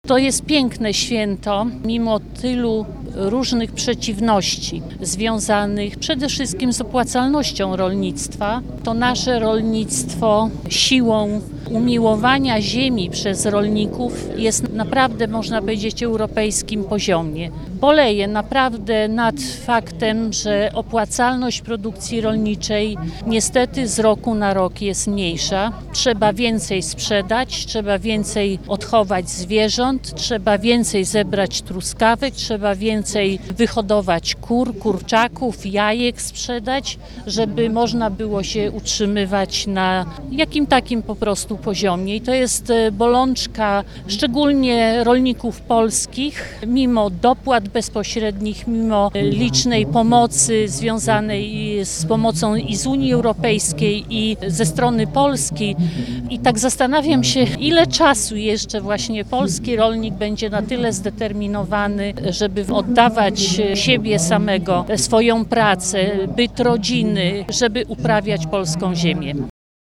To jest piękne święto, mimo tylu różnych przeciwności związanych przede wszystkim z opłacalnością rolnictwa. To nasze rolnictwo siłą umiłowania ziemi przez rolników jest naprawdę, można powiedzieć, europejskim poziomie. Boleję naprawdę nad faktem, że opłacalność produkcji rolniczej niestety z roku na rok jest mniejsza. Trzeba więcej sprzedać, trzeba więcej odchować zwierząt, trzeba więcej zebrać truskawek, trzeba więcej wyhodować kur, kurczaków, jajek sprzedać, żeby można było się utrzymywać na jakim takim po prostu poziomie. I to jest bolączka szczególnie rolników polskich, mimo dopłat bezpośrednich, mimo licznej pomocy związanej z pomocą i z Unii Europejskiej, i ze strony Polski. I tak zastanawiam się, ile czasu jeszcze właśnie polski rolnik będzie na tyle zdeterminowany, żeby oddawać siebie samego, swoją pracę, byt rodziny, żeby uprawiać polską ziemię.